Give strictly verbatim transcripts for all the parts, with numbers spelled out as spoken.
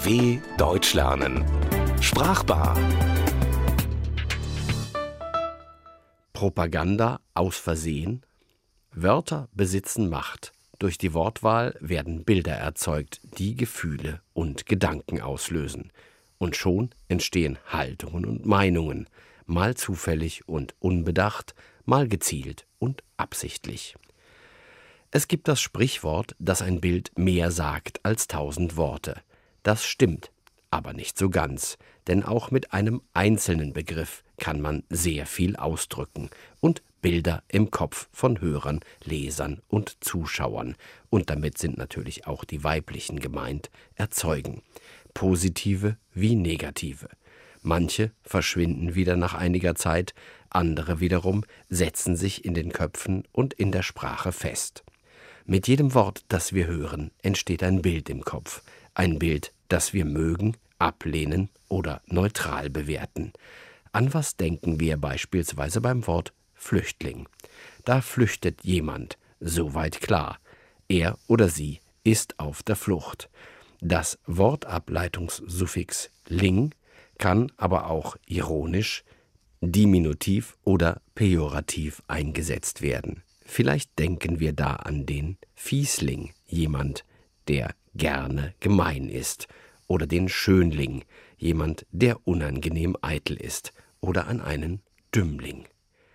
D W Deutsch lernen. Sprachbar. Propaganda aus Versehen. Wörter besitzen Macht. Durch die Wortwahl werden Bilder erzeugt, die Gefühle und Gedanken auslösen. Und schon entstehen Haltungen und Meinungen, mal zufällig und unbedacht, mal gezielt und absichtlich. Es gibt das Sprichwort, dass ein Bild mehr sagt als tausend Worte. Das stimmt, aber nicht so ganz, denn auch mit einem einzelnen Begriff kann man sehr viel ausdrücken und Bilder im Kopf von Hörern, Lesern und Zuschauern, und damit sind natürlich auch die weiblichen gemeint, erzeugen. Positive wie negative. Manche verschwinden wieder nach einiger Zeit, andere wiederum setzen sich in den Köpfen und in der Sprache fest. Mit jedem Wort, das wir hören, entsteht ein Bild im Kopf. Ein Bild, das wir mögen, ablehnen oder neutral bewerten. An was denken wir beispielsweise beim Wort Flüchtling? Da flüchtet jemand, soweit klar. Er oder sie ist auf der Flucht. Das Wortableitungssuffix ling kann aber auch ironisch, diminutiv oder pejorativ eingesetzt werden. Vielleicht denken wir da an den Fiesling, jemand, der gerne gemein ist, oder den Schönling, jemand, der unangenehm eitel ist, oder an einen Dümmling.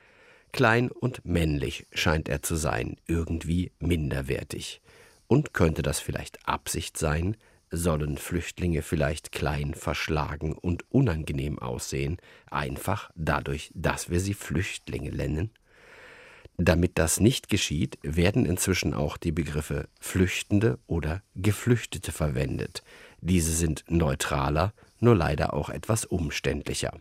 Klein und männlich scheint er zu sein, irgendwie minderwertig. Und könnte das vielleicht Absicht sein? Sollen Flüchtlinge vielleicht klein, verschlagen und unangenehm aussehen, einfach dadurch, dass wir sie Flüchtlinge nennen? Damit das nicht geschieht, werden inzwischen auch die Begriffe Flüchtende oder Geflüchtete verwendet. Diese sind neutraler, nur leider auch etwas umständlicher.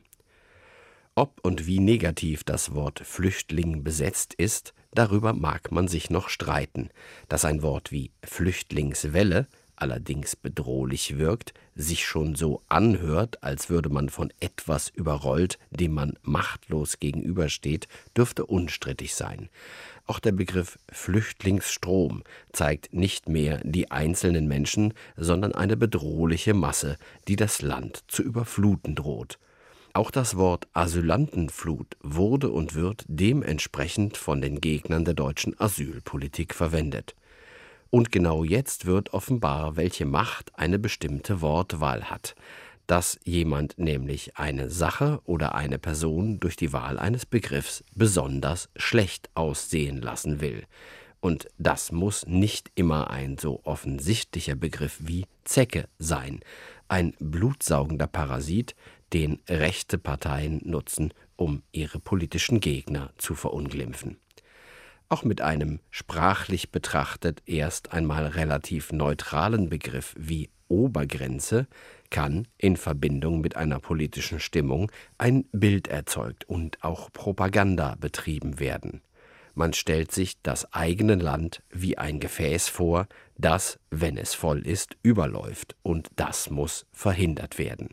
Ob und wie negativ das Wort Flüchtling besetzt ist, darüber mag man sich noch streiten. Dass ein Wort wie Flüchtlingswelle allerdings bedrohlich wirkt, sich schon so anhört, als würde man von etwas überrollt, dem man machtlos gegenübersteht, dürfte unstrittig sein. Auch der Begriff Flüchtlingsstrom zeigt nicht mehr die einzelnen Menschen, sondern eine bedrohliche Masse, die das Land zu überfluten droht. Auch das Wort Asylantenflut wurde und wird dementsprechend von den Gegnern der deutschen Asylpolitik verwendet. Und genau jetzt wird offenbar, welche Macht eine bestimmte Wortwahl hat. Dass jemand nämlich eine Sache oder eine Person durch die Wahl eines Begriffs besonders schlecht aussehen lassen will. Und das muss nicht immer ein so offensichtlicher Begriff wie Zecke sein. Ein blutsaugender Parasit, den rechte Parteien nutzen, um ihre politischen Gegner zu verunglimpfen. Auch mit einem sprachlich betrachtet erst einmal relativ neutralen Begriff wie Obergrenze kann in Verbindung mit einer politischen Stimmung ein Bild erzeugt und auch Propaganda betrieben werden. Man stellt sich das eigene Land wie ein Gefäß vor, das, wenn es voll ist, überläuft, und das muss verhindert werden.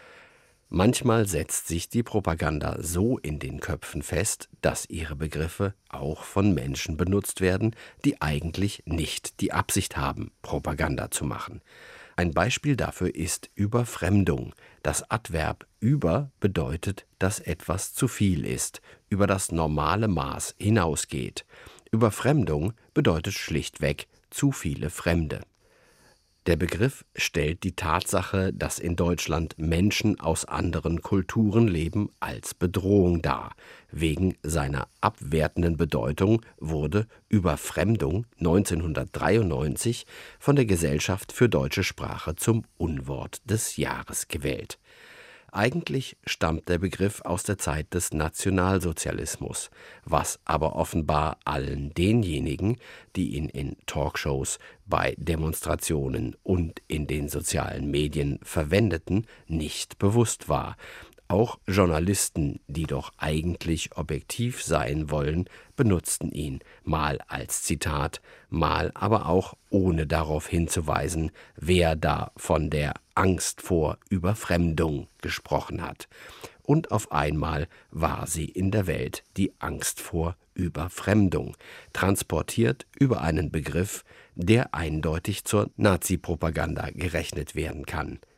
Manchmal setzt sich die Propaganda so in den Köpfen fest, dass ihre Begriffe auch von Menschen benutzt werden, die eigentlich nicht die Absicht haben, Propaganda zu machen. Ein Beispiel dafür ist Überfremdung. Das Adverb über bedeutet, dass etwas zu viel ist, über das normale Maß hinausgeht. Überfremdung bedeutet schlichtweg zu viele Fremde. Der Begriff stellt die Tatsache, dass in Deutschland Menschen aus anderen Kulturen leben, als Bedrohung dar. Wegen seiner abwertenden Bedeutung wurde Überfremdung neunzehnhundertdreiundneunzig von der Gesellschaft für deutsche Sprache zum Unwort des Jahres gewählt. Eigentlich stammt der Begriff aus der Zeit des Nationalsozialismus, was aber offenbar allen denjenigen, die ihn in Talkshows, bei Demonstrationen und in den sozialen Medien verwendeten, nicht bewusst war. Auch Journalisten, die doch eigentlich objektiv sein wollen, benutzten ihn, mal als Zitat, mal aber auch ohne darauf hinzuweisen, wer da von der Angst vor Überfremdung gesprochen hat. Und auf einmal war sie in der Welt, die Angst vor Überfremdung, transportiert über einen Begriff, der eindeutig zur Nazi-Propaganda gerechnet werden kann.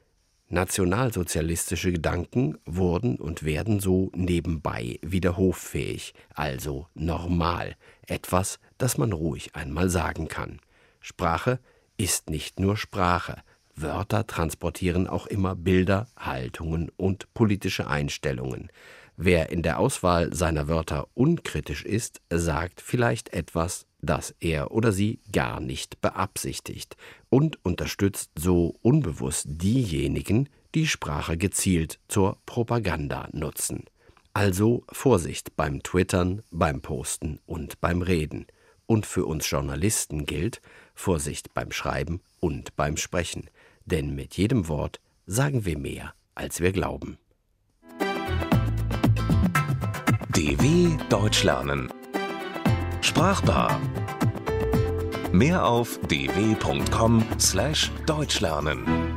Nationalsozialistische Gedanken wurden und werden so nebenbei wieder hoffähig, also normal, etwas, das man ruhig einmal sagen kann. Sprache ist nicht nur Sprache. Wörter transportieren auch immer Bilder, Haltungen und politische Einstellungen. Wer in der Auswahl seiner Wörter unkritisch ist, sagt vielleicht etwas, das er oder sie gar nicht beabsichtigt und unterstützt so unbewusst diejenigen, die Sprache gezielt zur Propaganda nutzen. Also Vorsicht beim Twittern, beim Posten und beim Reden. Und für uns Journalisten gilt Vorsicht beim Schreiben und beim Sprechen. Denn mit jedem Wort sagen wir mehr, als wir glauben. D W Deutsch lernen. Sprachbar. Mehr auf d w punkt com slash deutsch lernen.